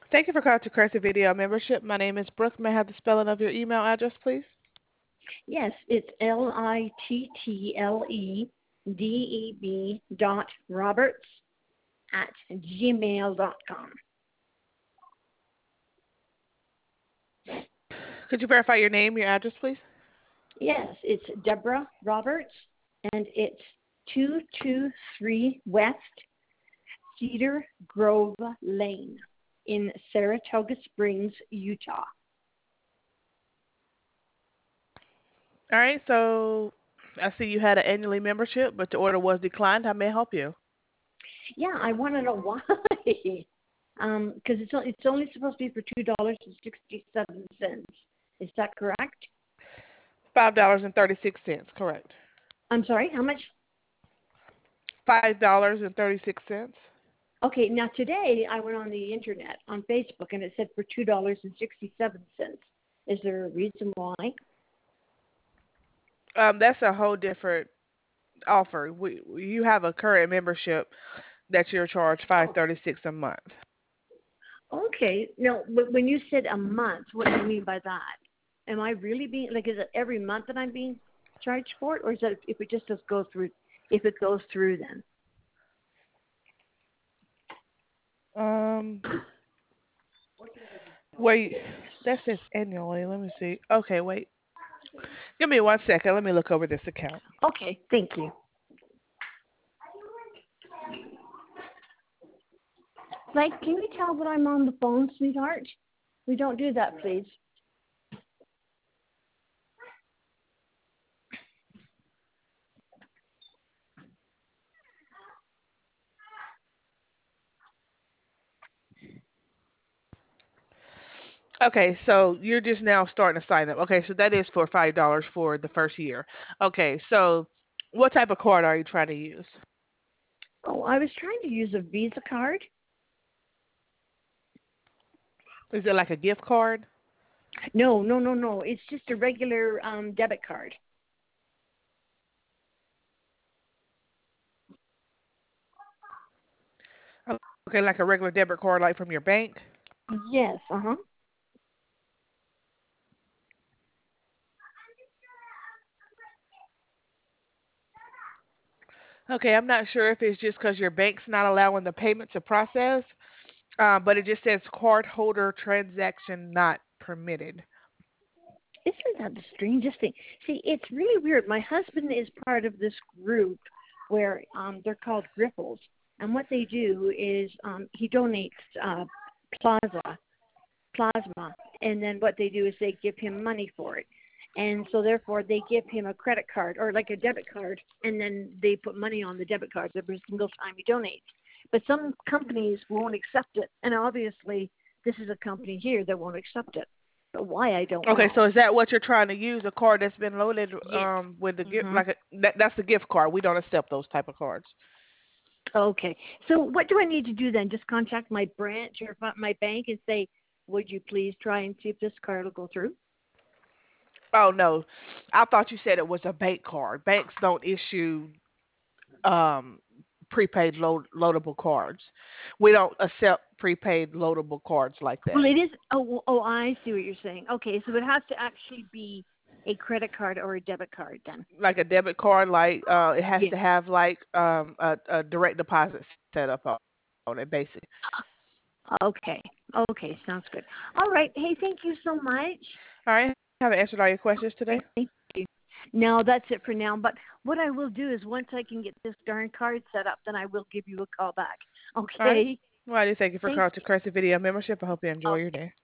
Thank you for calling to Crescent Video Membership. My name is Brooke. May I have the spelling of your email address, please? Yes, it's LITTLEDEB.Roberts@gmail.com. Could you verify your name, your address, please? Yes, it's Deborah Roberts, and it's 223 West Cedar Grove Lane in Saratoga Springs, Utah. All right, so I see you had an annually membership, but the order was declined. How may I help you? Yeah, I want to know why. Because it's only supposed to be for $2.67. Is that correct? $5.36, correct. I'm sorry, how much? $5.36. Okay, now today I went on the internet on Facebook and it said for $2.67. Is there a reason why? That's a whole different offer. You have a current membership that you're charged $5.36 a month. Okay, no, but when you said a month, what do you mean by that? Am I really being like? Is it every month that I'm being charged for it, or is that if it just does go through? If it goes through, then Um, wait, that says annually. Let me see. Okay, wait. Give me 1 second. Let me look over this account. okay. Thank you. Like, can you tell that I'm on the phone, sweetheart? We don't do that, please. Okay, so you're just now starting to sign up. Okay, so that is for $5 for the first year. Okay, so what type of card are you trying to use? Oh, I was trying to use a Visa card. Is it like a gift card? No, no, no, no. It's just a regular debit card. Okay, like a regular debit card, like from your bank? Yes, uh-huh. Okay, I'm not sure if it's just because your bank's not allowing the payment to process, but it just says card holder transaction not permitted. Isn't that the strangest thing? See, it's really weird. My husband is part of this group where they're called Griffles, and what they do is he donates plaza plasma, and then what they do is they give him money for it, and so therefore they give him a credit card or like a debit card, and then they put money on the debit card every single time he donates. But some companies won't accept it, and obviously this is a company here that won't accept it. But why, I don't Okay, know. so is that what you're trying to use? A card that's been loaded Yes. with the gift, Mhm. like that's the gift card. We don't accept those type of cards. Okay. So what do I need to do then? Just contact my branch or my bank and say, would you please try and see if this card will go through? Oh no, I thought you said it was a bank card. Banks don't issue um, prepaid loadable cards. We don't accept prepaid loadable cards like Well, that. it is. Oh, I see what you're saying. Okay, so it has to actually be a credit card or a debit card then. Like a debit card, like it has Yeah. to have like a direct deposit set up on it, basically. Okay. Okay, sounds good. All right. Hey, thank you so much. All right, have I answered all your questions today? Thank you. No, that's it for now. But what I will do is once I can get this darn card set up, then I will give you a call back. All right. Okay. Well, I do thank you for Thank calling to Crescent Video Membership. I hope you enjoy you. your day.